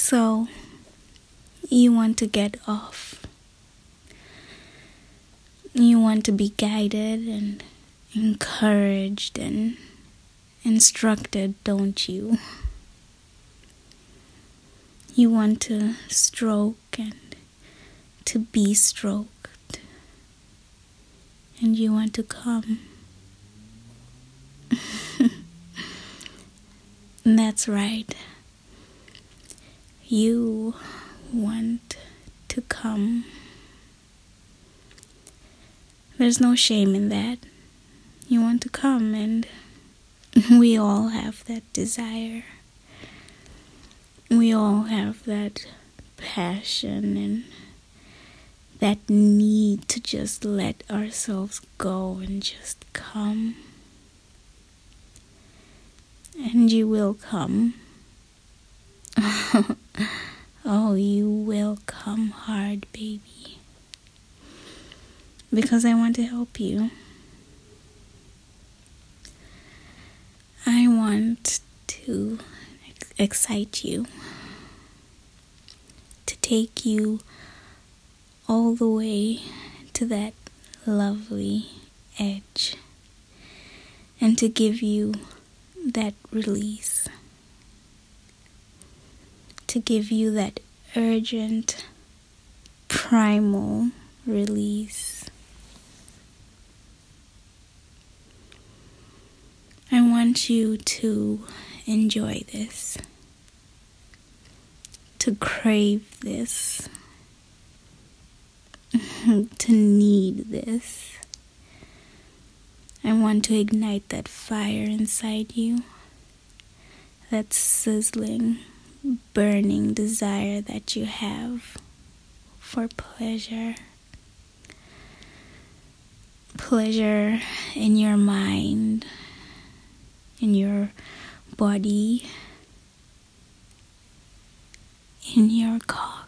So, you want to get off. You want to be guided and encouraged and instructed, don't you? You want to stroke and to be stroked. And you want to come. That's right. You want to come. There's no shame in that. You want to come, and we all have that desire. We all have that passion and that need to just let ourselves go and just come. And you will come. Oh, you will come hard, baby. Because I want to help you. I want to excite you. To take you all the way to that lovely edge. And to give you that release. To give you that urgent, primal release. I want you to enjoy this. To crave this. To need this. I want to ignite that fire inside you. That sizzling, burning desire that you have for pleasure. Pleasure in your mind, in your body, in your cock.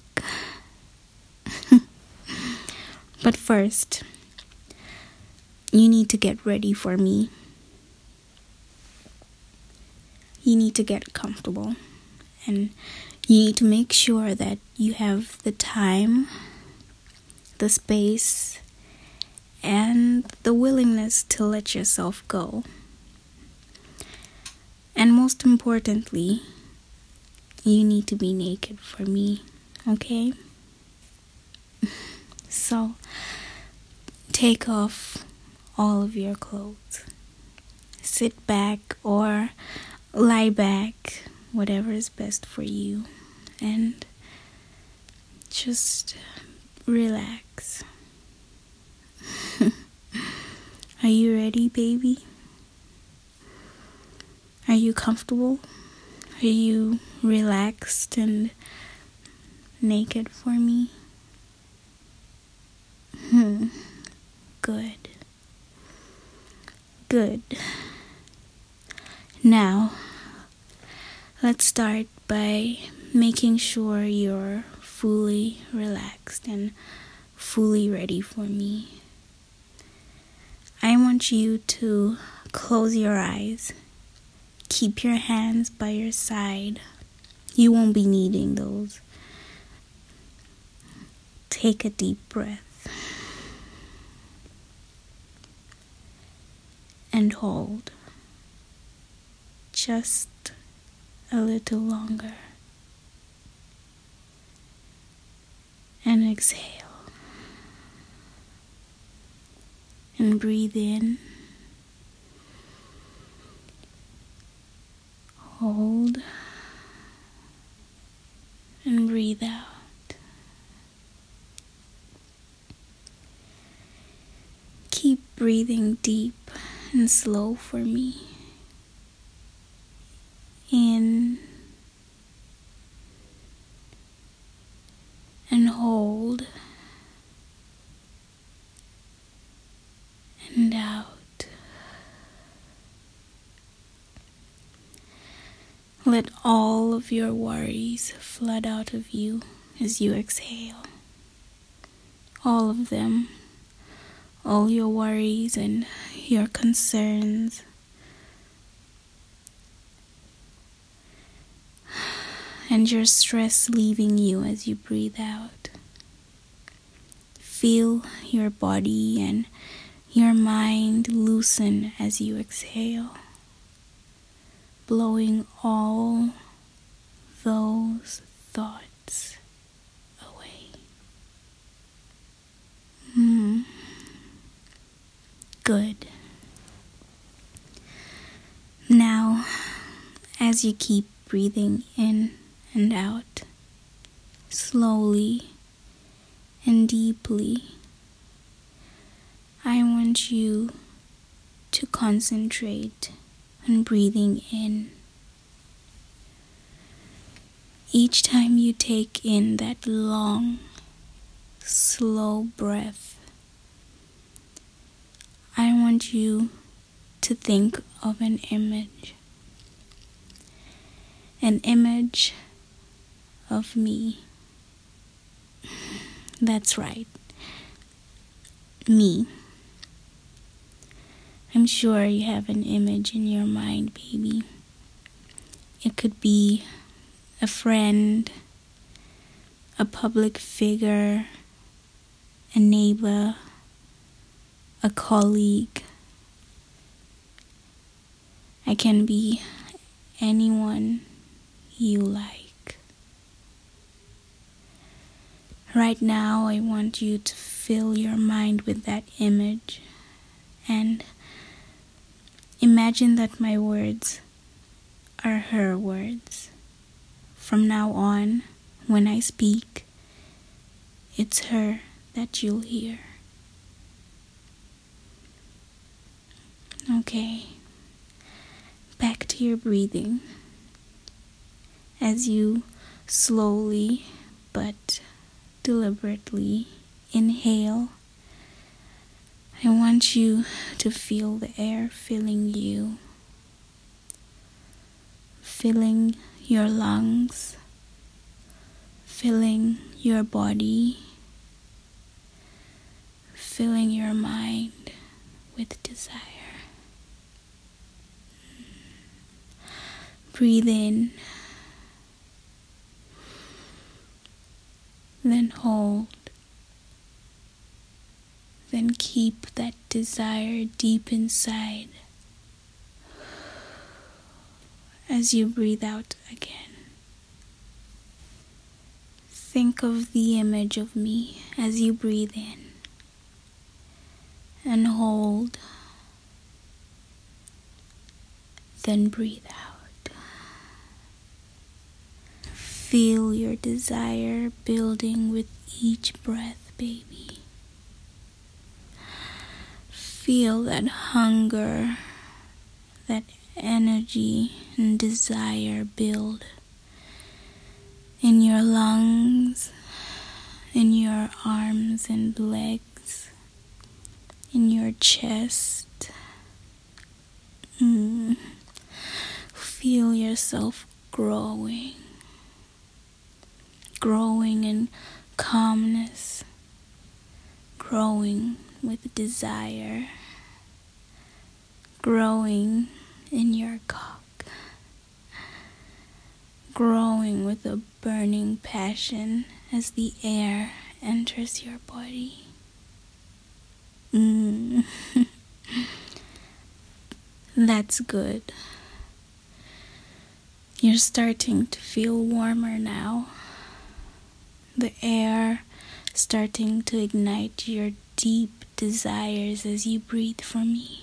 But first, you need to get ready for me. You need to get comfortable. And you need to make sure that you have the time, the space, and the willingness to let yourself go. And most importantly, you need to be naked for me, okay? So, take off all of your clothes. Sit back or lie back, whatever is best for you, and just relax. Are you ready, baby? Are you comfortable? Are you relaxed and naked for me? Good. Good. Now, let's start by making sure you're fully relaxed and fully ready for me. I want you to close your eyes. Keep your hands by your side. You won't be needing those. Take a deep breath. And hold. Just a little longer. And exhale. And breathe in. Hold. And breathe out. Keep breathing deep and slow for me. In and hold and out. Let all of your worries flood out of you as you exhale. All of them. All your worries and your concerns. and your stress leaving you as you breathe out. Feel your body and your mind loosen as you exhale, blowing all those thoughts away. Good. Now, as you keep breathing in and out, slowly and deeply, I want you to concentrate on breathing in. Each time you take in that long, slow breath, I want you to think of an image of me. That's right, me. I'm sure you have an image in your mind, baby. It could be a friend, a public figure, a neighbor, a colleague. I can be anyone you like. Right now, I want you to fill your mind with that image and imagine that my words are her words. From now on, when I speak, it's her that you'll hear. Okay, back to your breathing. As you slowly but deliberately inhale, I want you to feel the air filling you, filling your lungs, filling your body, filling your mind with desire. Breathe in, then hold, then keep that desire deep inside as you breathe out again. Think of the image of me as you breathe in and hold, then breathe out. Feel your desire building with each breath, baby. Feel that hunger, that energy and desire build in your lungs, in your arms and legs, in your chest. Feel yourself growing in calmness, growing with desire, growing in your cock, growing with a burning passion as the air enters your body. That's good. You're starting to feel warmer now. The air starting to ignite your deep desires as you breathe for me.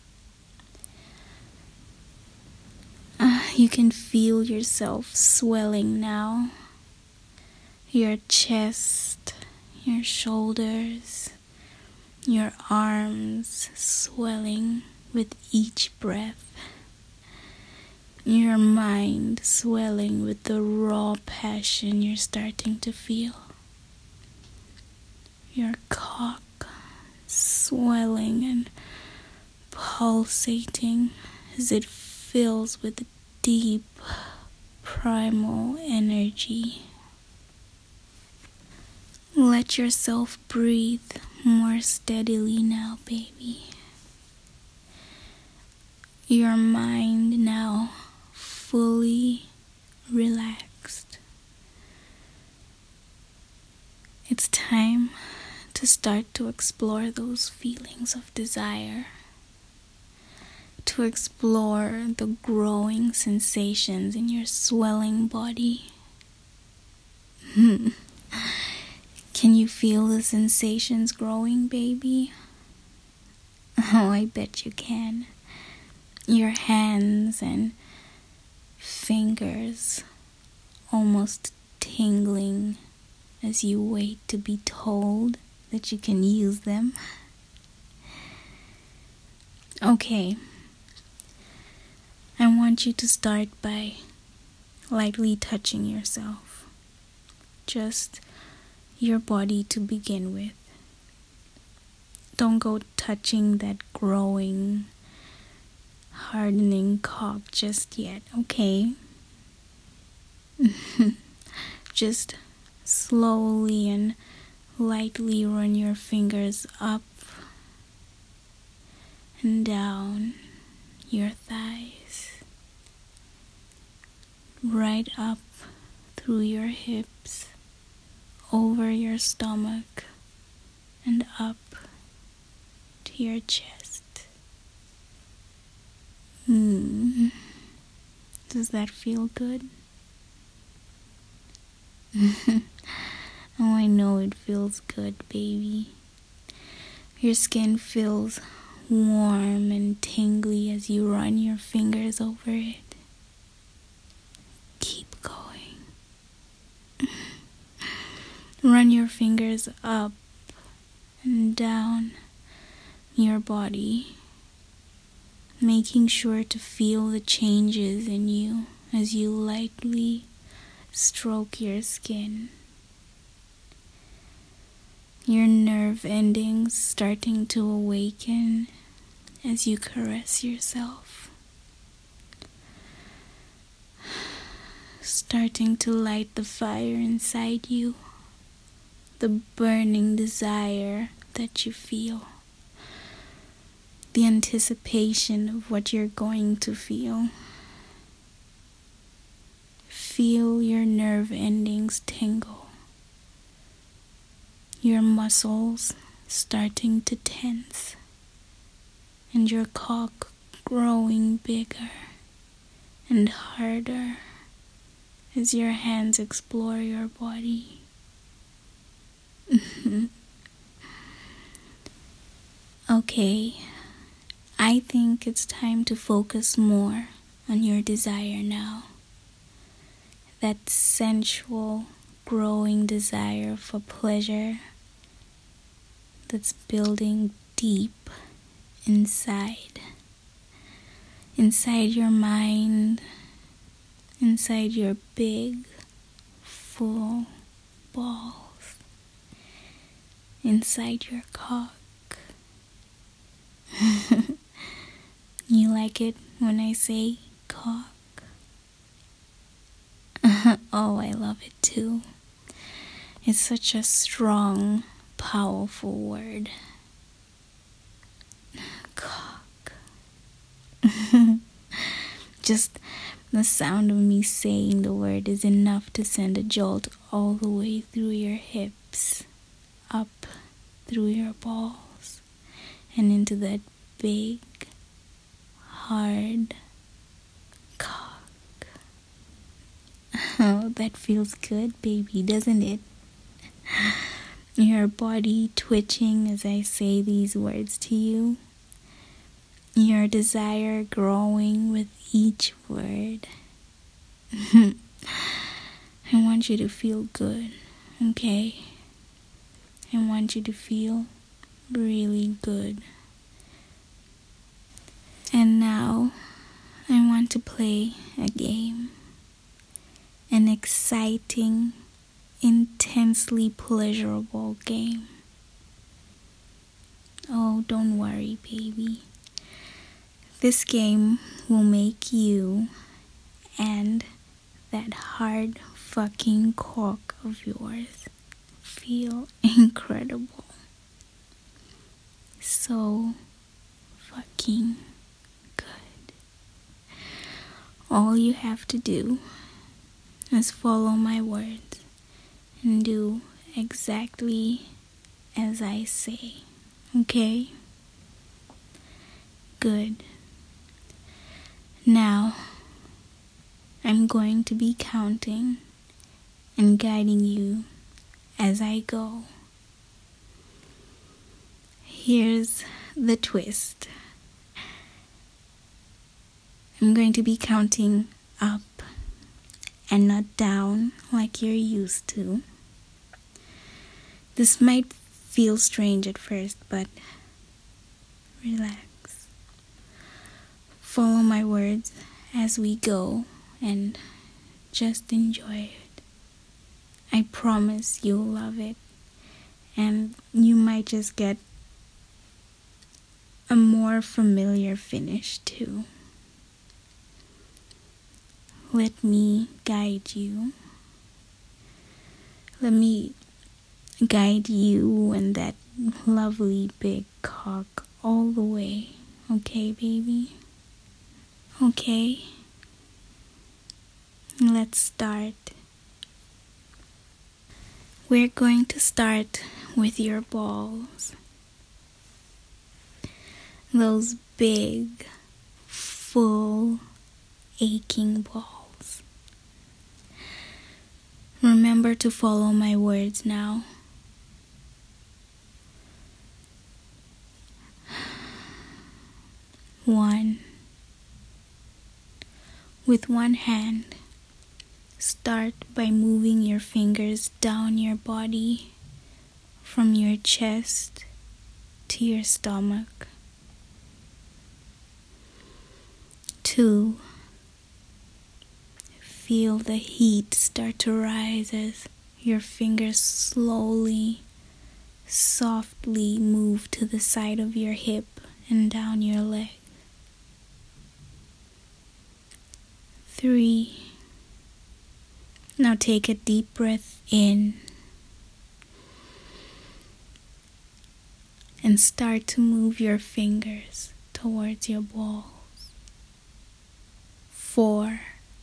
You can feel yourself swelling now. Your chest, your shoulders, your arms swelling with each breath. Your mind swelling with the raw passion you're starting to feel. Your cock swelling and pulsating as it fills with deep primal energy. Let yourself breathe more steadily now, baby. Your mind now fully relaxed. start to explore those feelings of desire, to explore the growing sensations in your swelling body. Can you feel the sensations growing, baby? Oh, I bet you can. Your hands and fingers almost tingling as you wait to be told that you can use them. Okay, I want you to start by lightly touching yourself. Just your body to begin with. Don't go touching that growing, hardening cock just yet, okay? Just slowly and lightly run your fingers up and down your thighs, right up through your hips, over your stomach, and up to your chest. Does that feel good? Oh, I know it feels good, baby. Your skin feels warm and tingly as you run your fingers over it. Keep going. Run your fingers up and down your body, making sure to feel the changes in you as you lightly stroke your skin. Your nerve endings starting to awaken as you caress yourself. Starting to light the fire inside you, the burning desire that you feel, the anticipation of what you're going to feel. Feel your nerve endings tingle, your muscles starting to tense, and your cock growing bigger and harder as your hands explore your body. Okay, I think it's time to focus more on your desire now. That sensual, growing desire for pleasure that's building deep inside your mind, inside your big, full balls, inside your cock. You like it when I say cock? Oh, I love it too. It's such a strong, powerful word. Cock. Just the sound of me saying the word is enough to send a jolt all the way through your hips, up through your balls, and into that big, hard cock. Oh, that feels good, baby, doesn't it? Your body twitching as I say these words to you. Your desire growing with each word. I want you to feel good, okay? I want you to feel really good. And now, I want to play a game. An exciting, intensely pleasurable game. Oh, don't worry, baby. This game will make you and that hard fucking cock of yours feel incredible. So fucking good. All you have to do is follow my words and do exactly as I say. Okay? Good. Now, I'm going to be counting and guiding you as I go. Here's the twist. I'm going to be counting up and not down like you're used to. This might feel strange at first, but relax. Follow my words as we go and just enjoy it. I promise you'll love it, and you might just get a more familiar finish too. Let me guide you. Let me guide you and that lovely big cock all the way. Okay, baby? Okay? Let's start. We're going to start with your balls. Those big, full, aching balls. Remember to follow my words now. One. With one hand, start by moving your fingers down your body from your chest to your stomach. 2. Feel the heat start to rise as your fingers slowly, softly move to the side of your hip and down your leg. 3. Now take a deep breath in and start to move your fingers towards your balls. 4.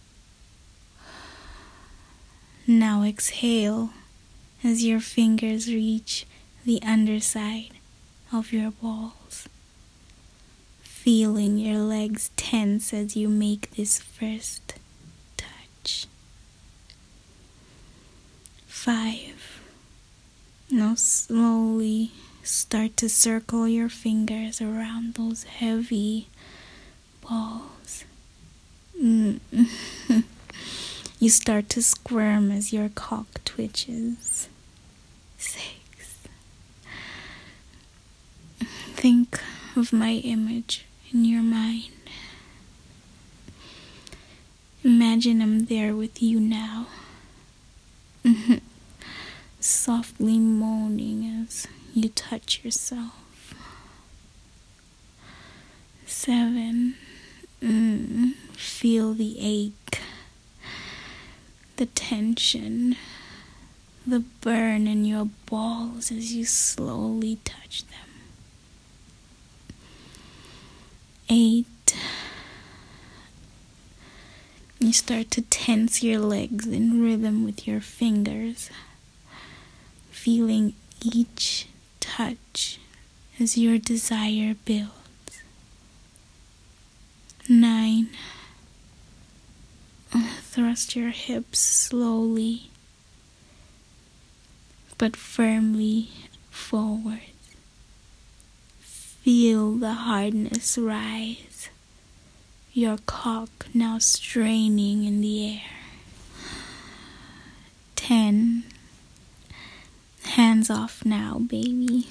Now exhale as your fingers reach the underside of your balls, feeling your legs tense as you make this first touch. 5. Now slowly start to circle your fingers around those heavy balls. You start to squirm as your cock twitches. 6. Think of my image in your mind. Imagine I'm there with you now. Softly moaning as you touch yourself. 7. Feel the ache, the tension, the burn in your balls as you slowly touch them. 8. You start to tense your legs in rhythm with your fingers, feeling each touch as your desire builds. 9. Thrust your hips slowly but firmly forward. Feel the hardness rise, your cock now straining in the air. 10. Hands off now, baby.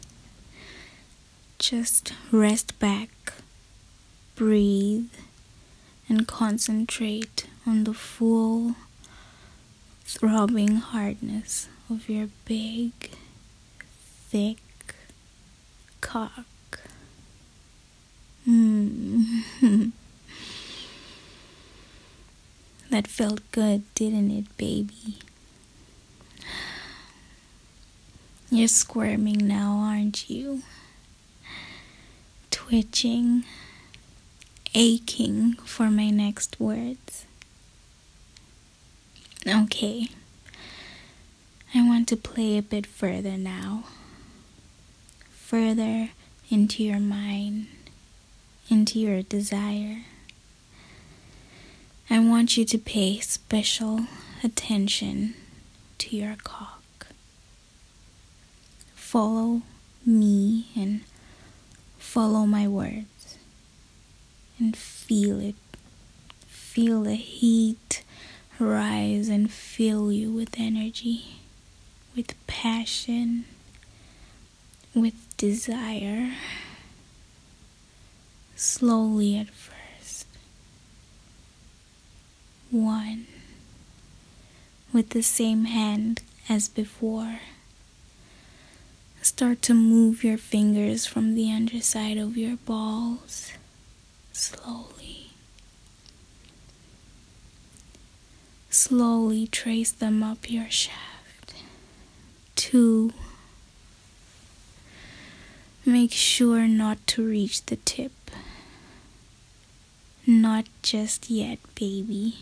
Just rest back, breathe, and concentrate on the full, throbbing hardness of your big, thick cock. That felt good, didn't it, baby? You're squirming now, aren't you? Twitching, aching for my next words. Okay, I want to play a bit further now. further into your mind, into your desire. I want you to pay special attention to your cock. Follow me and follow my words and feel it. Feel the heat rise and fill you with energy, with passion, with desire. Slowly at first. 1. With the same hand as before. Start to move your fingers from the underside of your balls, slowly. Slowly trace them up your shaft. 2. Make sure not to reach the tip. Not just yet, baby.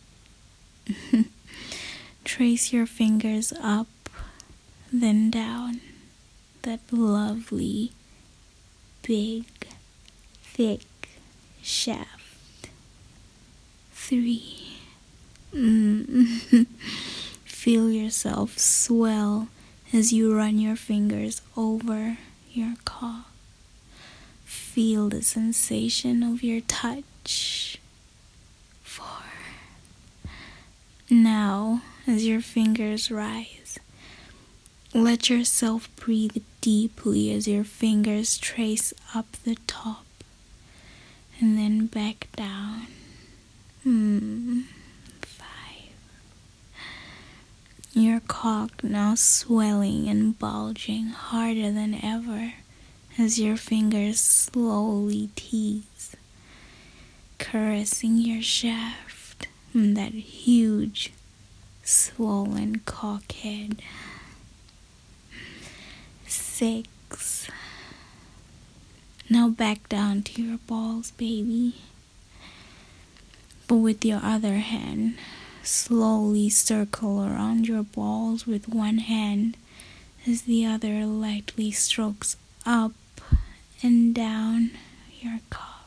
Trace your fingers up, then down. That lovely, big, thick shaft. 3. Feel yourself swell as you run your fingers over your cock. Feel the sensation of your touch. 4. Now, as your fingers rise, let yourself breathe deeply as your fingers trace up the top and then back down. 5. Your cock now swelling and bulging harder than ever as your fingers slowly tease, caressing your shaft and that huge, swollen cock head. 6. Now back down to your balls, baby. But with your other hand, slowly circle around your balls with one hand as the other lightly strokes up and down your cock.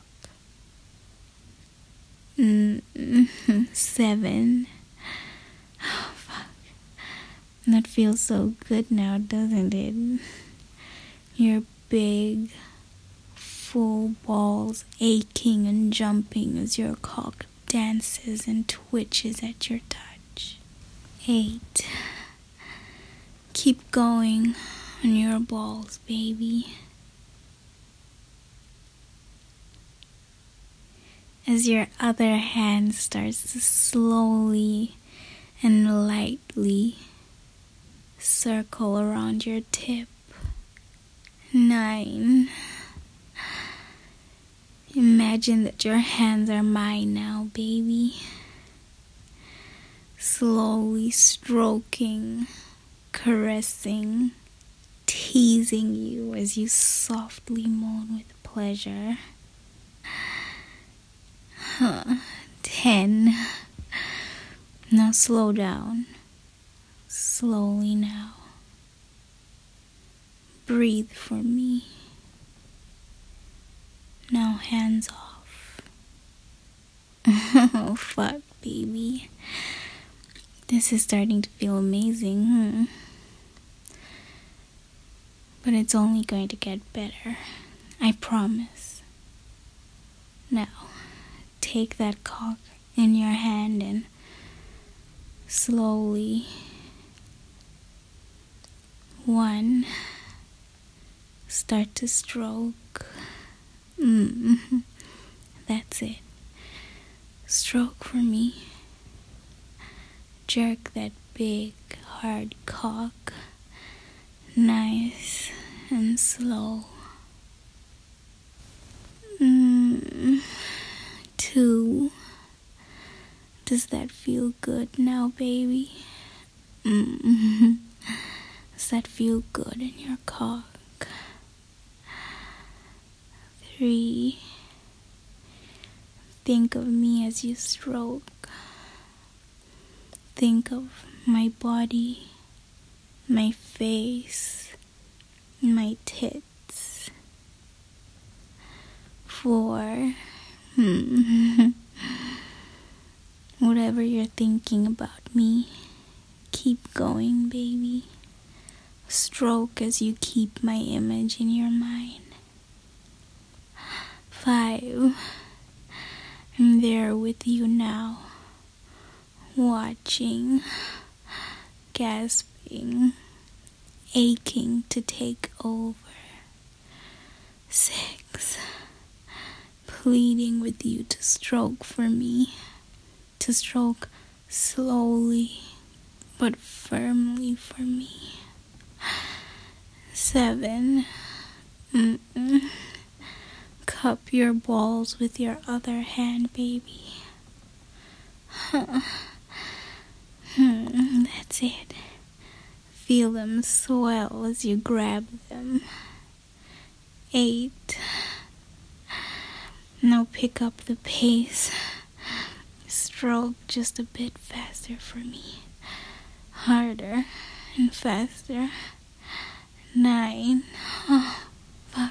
7. Oh, fuck. That feels so good now, doesn't it? Your big, full balls aching and jumping as your cock dances and twitches at your touch. 8. Keep going on your balls, baby. As your other hand starts to slowly and lightly circle around your tip. 9. Imagine that your hands are mine now, baby. Slowly stroking, caressing, teasing you as you softly moan with pleasure. 10. Now slow down. Slowly now. Breathe for me. Now hands off. Oh, fuck, baby. This is starting to feel amazing, But it's only going to get better. I promise. Now, take that cock in your hand and slowly 1. Start to stroke. That's it. Stroke for me. Jerk that big, hard cock. Nice and slow. 2. Does that feel good now, baby? Does that feel good in your cock? 3. Think of me as you stroke. Think of my body, my face, my tits. 4. Whatever you're thinking about me, keep going, baby. Stroke as you keep my image in your mind. 5. I'm there with you now, watching, gasping, aching to take over. 6. Pleading with you to stroke for me, to stroke slowly but firmly for me. 7. Cup your balls with your other hand, baby. That's it. Feel them swell as you grab them. 8. Now pick up the pace. Stroke just a bit faster for me. Harder and faster. 9. Oh, fuck.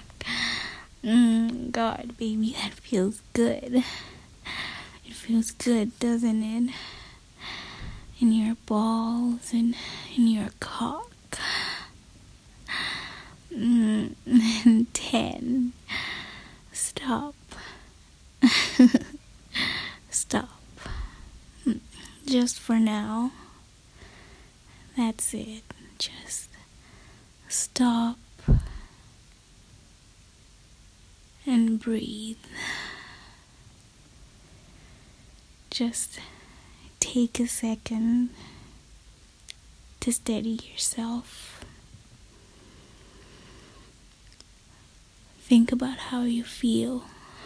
God, baby, that feels good. It feels good, doesn't it? In your balls and in your cock. 10. Stop. Stop. Just for now. That's it. Just stop and breathe. Just take a second to steady yourself. Think about how you feel.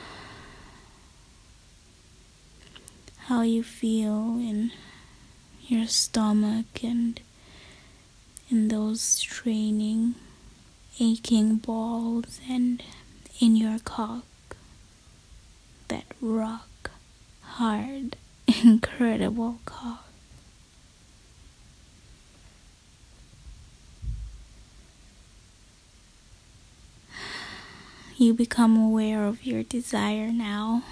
How you feel in your stomach and in those straining, aching balls and in your cock. That rock hard, incredible cock. You become aware of your desire now.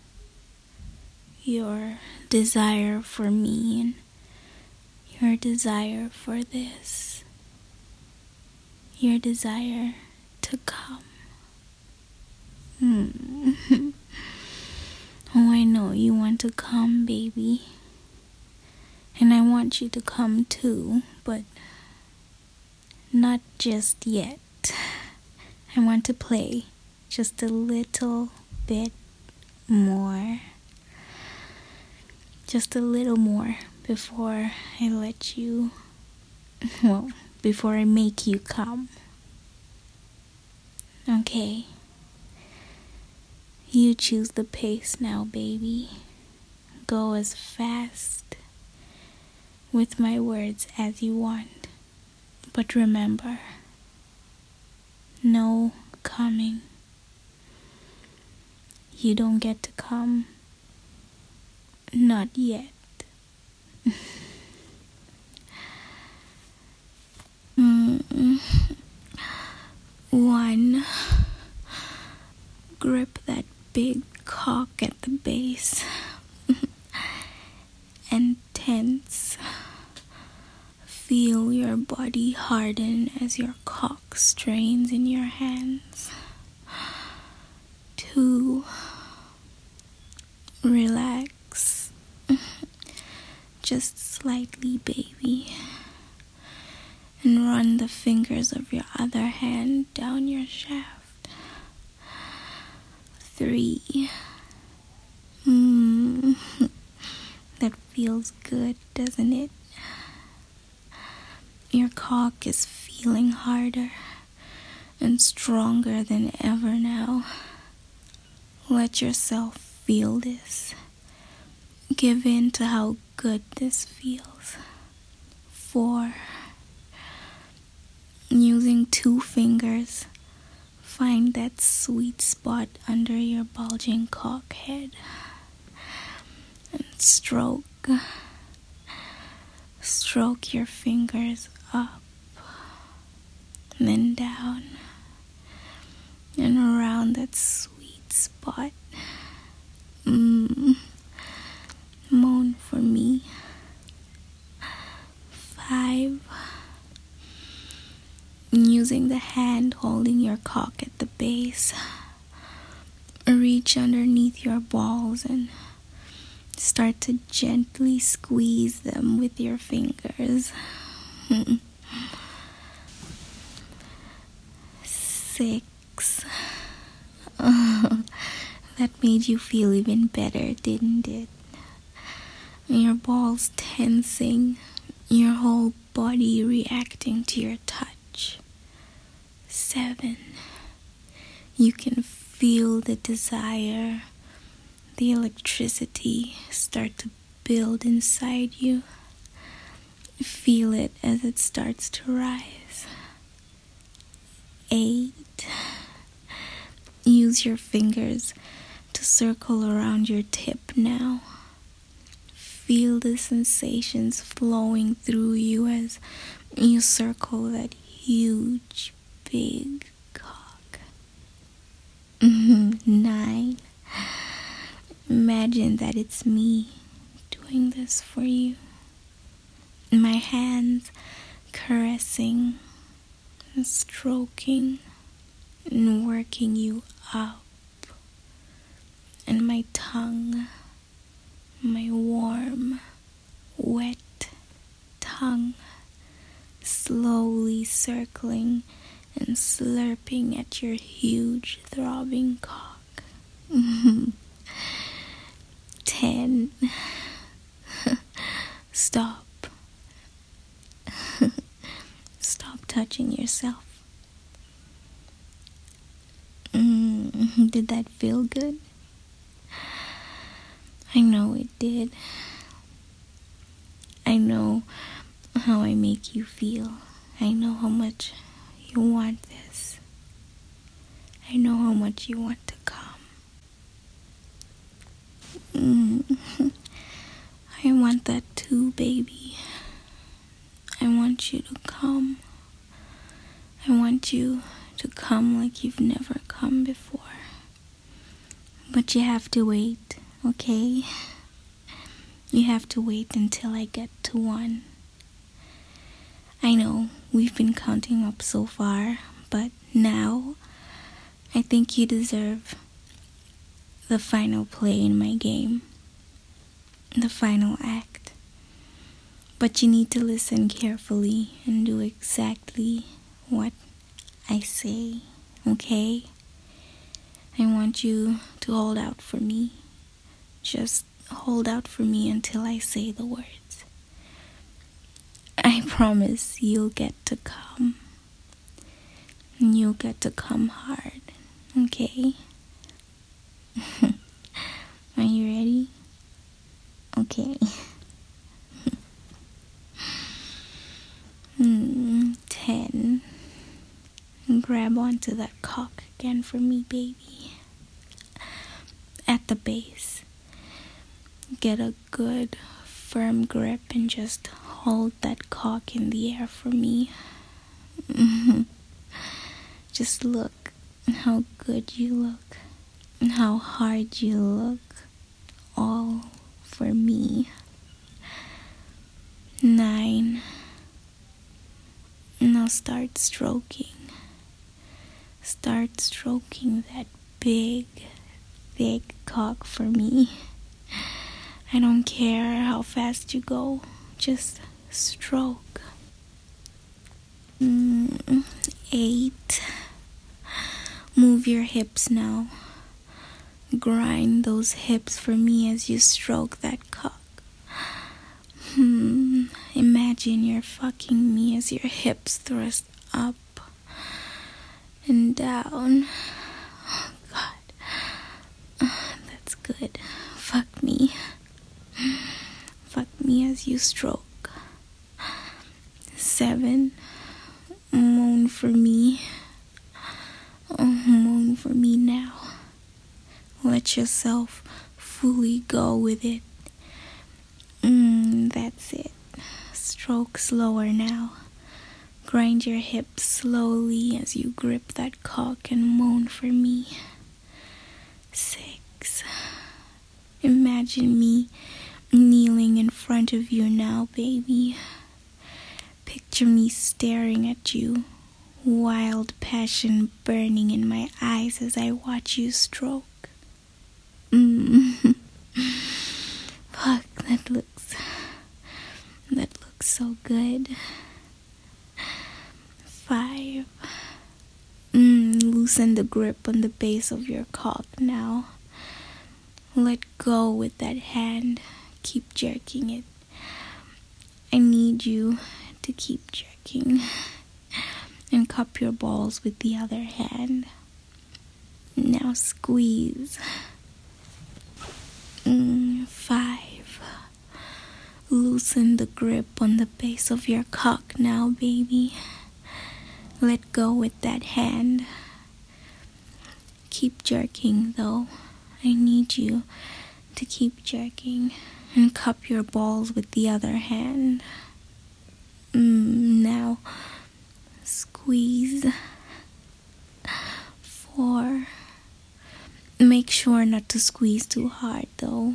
Your desire for me and your desire for this. Your desire to come. Oh, I know you want to come, baby. And I want you to come too, but not just yet. I want to play just a little bit more. Just a little more before I let you, before I make you come. Okay. You choose the pace now, baby. Go as fast with my words as you want. But remember, no coming. You don't get to come. Not yet. 1. Grip that big cock at the base and tense. Feel your body harden as your cock strains in your hands. 2. Relax. Just slightly, baby. And run the fingers of your other hand down your shaft. 3. That feels good, doesn't it? Your cock is feeling harder and stronger than ever now. Let yourself feel this. Give in to how good this feels. 4. Using 2 fingers, find that sweet spot under your bulging cock head and stroke your fingers up, then down and around that sweet spot. Moan for me. 5. Using the hand holding your cock at the base. Reach underneath your balls and start to gently squeeze them with your fingers. 6. That made you feel even better, didn't it? Your balls tensing, your whole body reacting to your touch. 7. You can feel the desire, the electricity start to build inside you. Feel it as it starts to rise. 8. Use your fingers to circle around your tip now. Feel the sensations flowing through you as you circle that huge, big cock. 9. Imagine that it's me doing this for you. My hands caressing and stroking and working you up. And my tongue, my warm, wet tongue, slowly circling and slurping at your huge throbbing cock. 10. Stop. Stop touching yourself. Did that feel good? I know it did. I know how I make you feel. I know how much you want this. I know how much you want to come. I want that too, baby. I want you to come. I want you to come like you've never come before. But you have to wait, okay? You have to wait until I get to 1. I know we've been counting up so far, but now I think you deserve the final play in my game, the final act. But you need to listen carefully and do exactly what I say, okay? I want you to hold out for me. Just hold out for me until I say the words. I promise you'll get to come. And you'll get to come hard, okay? Are you ready? Okay. 10. Grab onto that cock again for me, baby. At the base. Get a good, firm grip and just hold that cock in the air for me. Just look how good you look and how hard you look. All for me. 9. Now start stroking. Start stroking that big, thick cock for me. I don't care how fast you go. Just stroke. 8. Move your hips now. Grind those hips for me as you stroke that cock. Imagine you're fucking me as your hips thrust up and down. Oh, God. That's good. Fuck me. Fuck me as you stroke. 7. Moan for me. Oh, moan for me now. Let yourself fully go with it. That's it. Stroke slower now. Grind your hips slowly as you grip that cock and moan for me. 6. Imagine me kneeling in front of you now, baby. Picture me staring at you, wild passion burning in my eyes as I watch you stroke. Fuck, that looks so good. 5. Loosen the grip on the base of your cock now. Let go with that hand. Keep jerking it. I need you to keep jerking. And cup your balls with the other hand. Now squeeze. 5. Loosen the grip on the base of your cock now, baby. Let go with that hand. Keep jerking, though. I need you to keep jerking and cup your balls with the other hand. Now squeeze. 4. Make sure not to squeeze too hard, though.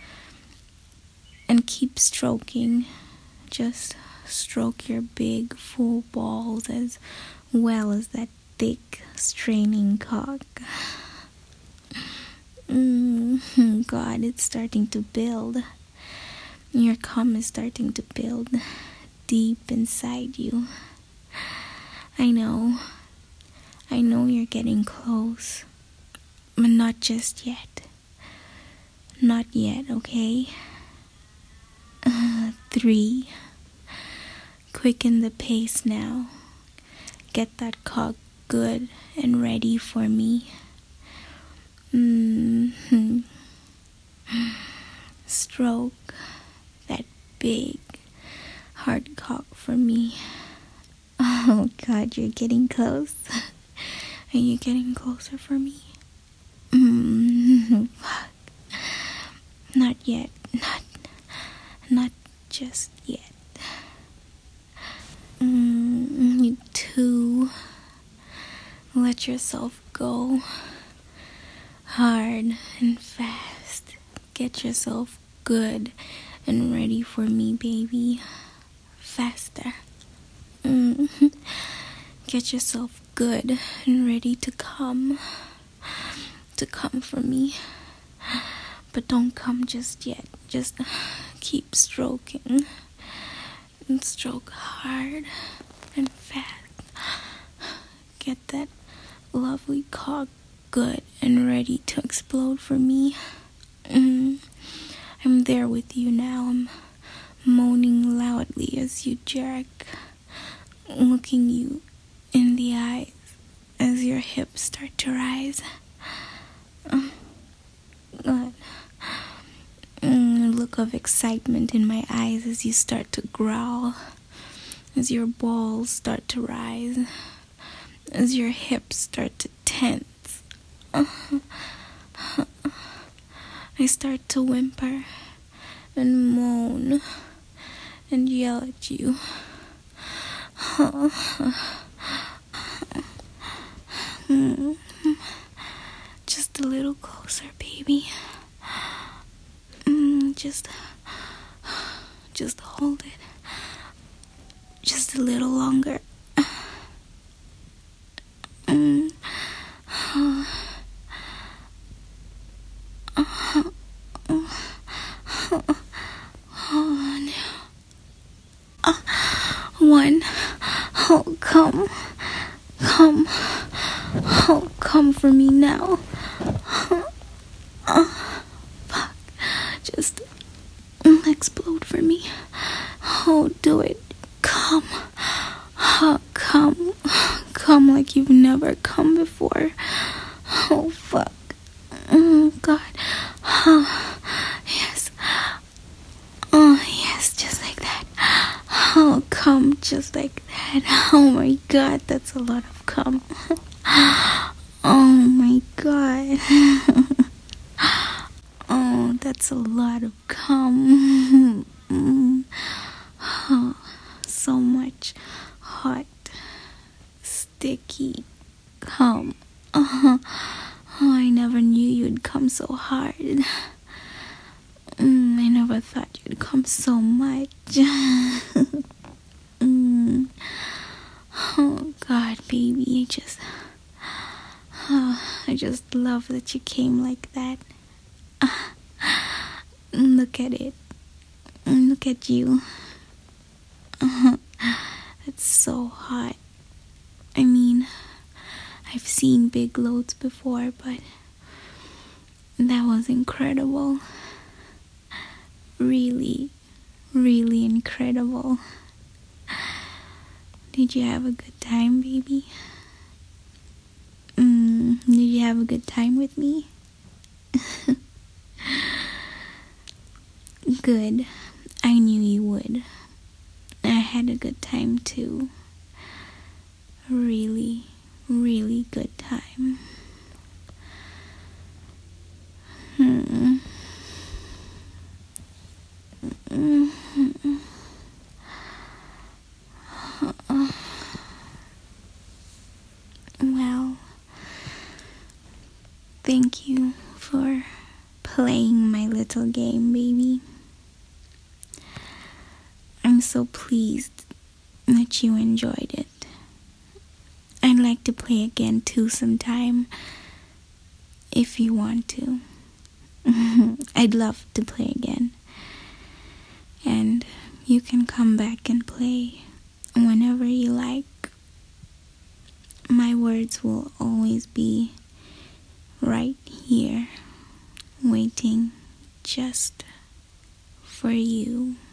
And keep stroking. Just stroke your big, full balls as well as that thick, straining cock. God, it's starting to build. Your cum is starting to build deep inside you. I know you're getting close, but not just yet. Not yet, okay? 3. Quicken the pace now. Get that cock good and ready for me. Stroke that big, hard cock for me. Oh God, you're getting close. Are you getting closer for me? Fuck. Not yet. Not just yet. 2. Let yourself go. Hard and fast. Get yourself good and ready for me, baby. Faster. Get yourself good and ready to come. To come for me. But don't come just yet. Just keep stroking. And stroke hard and fast. Get that lovely cock good and ready to explode for me. I'm there with you now. I'm moaning loudly as you jerk, looking you in the eyes as your hips start to rise. A look of excitement in my eyes as you start to growl, as your balls start to rise, as your hips start to tense. I start to whimper and moan and yell at you. Just a little closer, baby. Just hold it. Just a little longer. One. Oh, come. Oh, come for me now. Fuck. Just explode for me. Oh, do it. Come. Come like you've never come before. Oh, fuck. God. Yes. Oh, yes, just like that. Oh, come just like that. Oh my God, that's a lot of cum. Oh my God. Oh, that's a lot of cum. Oh, so much hot, sticky cum. Oh, I never knew you'd you'd come so hard. I never thought you'd come so much. Oh God, baby, I just love that you came like that. Look at it. Look at you. It's so hot. I mean, I've seen big loads before, but that was incredible. Really, really incredible. Did you have a good time, baby? Did you have a good time with me? Good. I knew you would. I had a good time too. Really, really good time. Well, thank you for playing my little game, baby. I'm so pleased that you enjoyed it. I'd like to play again too sometime, if you want to. I'd love to play again. And you can come back and play whenever you like. My words will always be right here, waiting just for you.